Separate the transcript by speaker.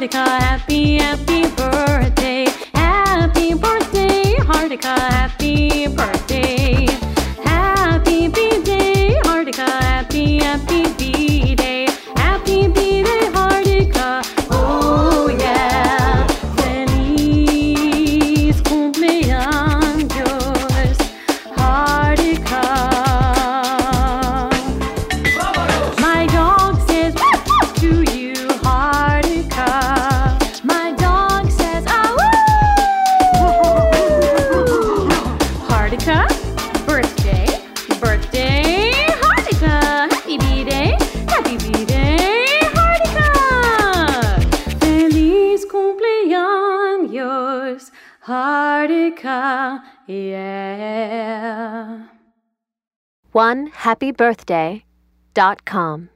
Speaker 1: Hardika, happy, happy birthday. Happy birthday, Hardika, happy birthday. Happy B-Day, Hardika, happy, happy B-Day. Happy B-Day, Hardika, oh yeah. Feliz cumpleaños, Hardika. My dog says to you, Hardika. My dog says, ah woo! Hardika, birthday, birthday, Hardika. Happy B-Day, Hardika. Feliz cumpleaños, Hardika, yeah.
Speaker 2: OneHappyBirthday.com